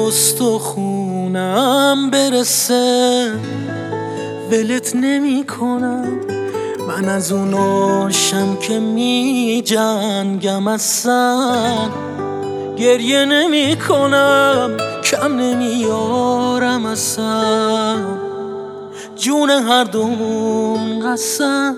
استخونم برسه ولت نمی کنم. من از اوناشم که می جنگم اصلا گریه نمی کنم، کم نمیارم اصلا جون هر دومون قسم.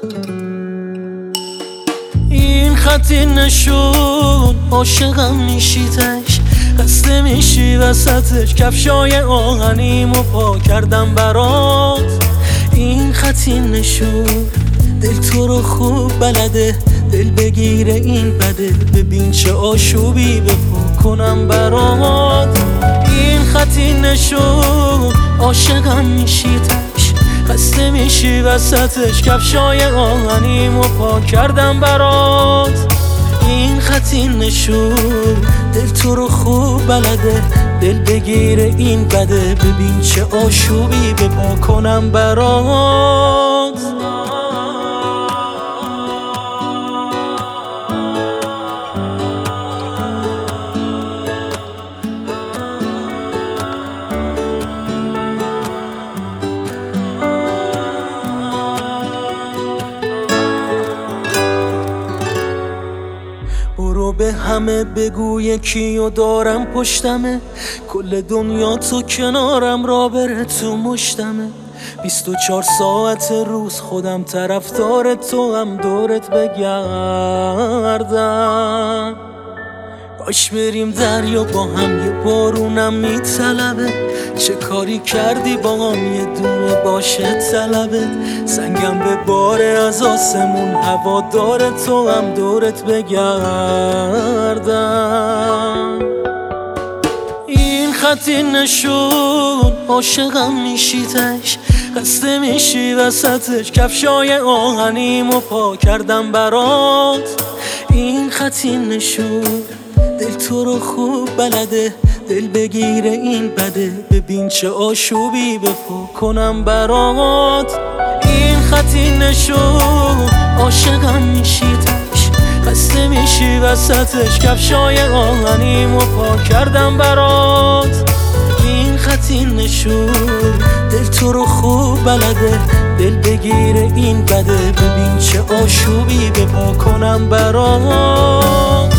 این خطی نشون عاشقم میشیتش، خسته میشی وسطش، کفشای آهنیمو پا کردم برات. این خطی نشون دل تو رو خوب بلده، دل بگیره این بده، ببین چه آشوبی به پا کنم برات. این خطی نشون عاشقم میشیتش، خسته میشی وسطش، کفشای آهنیمو پا کردم برات. این خطی نشون دل تو رو خوب بلده، دل بگیره این بده، ببین چه آشوبی به پا کنم برات. برو به همه بگو یکیو دارم پشتمه، کل دنیا تو کنارم را بره تو مشتمه. 24 ساعت روز خودم طرفدار تو هم دورت بگردم. باش بریم دریا با هم، یه بارونم میطلبه، چه کاری کردی با هم یه دونه باشه طلبت. سنگم به باره از آسمون، هوا داره تو هم دورت بگردم. این خطی نشون عاشقم میشیتش، خسته میشی وسطش، کفشای آهنیمو پا کردم برات. این خطی نشون دل تو رو خوب بلده، دل بگیره این بده، ببین چه آشوبی به پا کنم برات. این خطی نشون عاشقم میشیتش، خسته میشی وسطش، کفشای آهنیمو پا کردم برات. این خطی نشون دل تو رو خوب بلده، دل بگیره این بده، ببین چه آشوبی به پا کنم برات.